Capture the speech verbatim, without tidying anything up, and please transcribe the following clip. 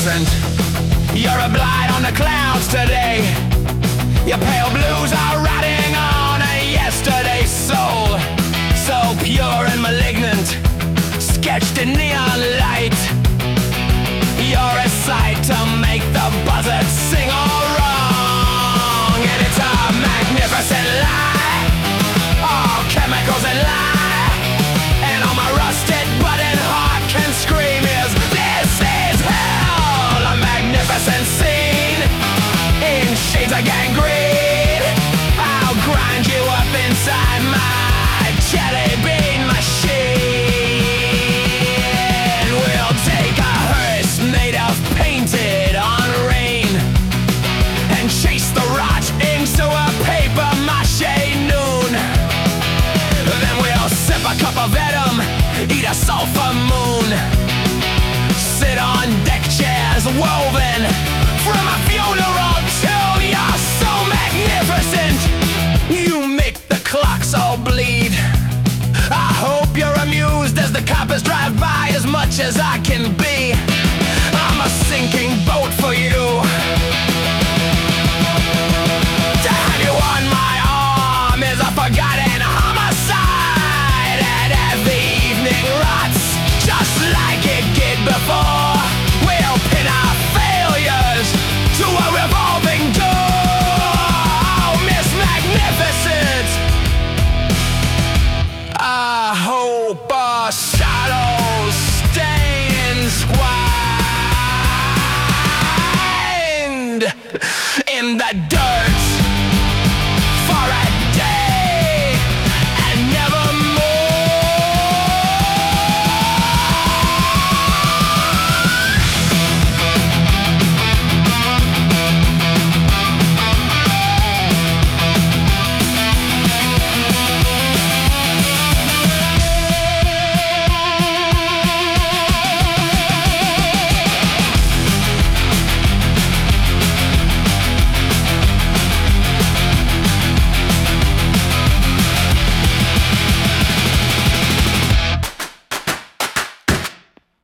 magnificent. You're a blight on the clouds today. Your pale blues are riding on a yesterday's soul, so pure and malignant, sketched in neon light. You're a sight to make the buzzards sing all wrong. And it's a magnificent lie, all chemicals and lie. And all my rusted button heart can scream is, this is hell. A magnificent scene in shades of gangrene. I'll grind you up inside my jelly bean machine. We'll take a hearse made of painted on rain and chase the rot into a paper mache noon. Then we'll sip a cup of venom, eat a sulfur moon, sit on deck chairs woven from a funeral tomb. You're so magnificent, you make the clocks all bleed. I hope you're amused as the coppers drive by as much as I can be. I'm a sinking boat for you. To have you on my arm is a forgotten homicide. And as the evening rots, just like it did before,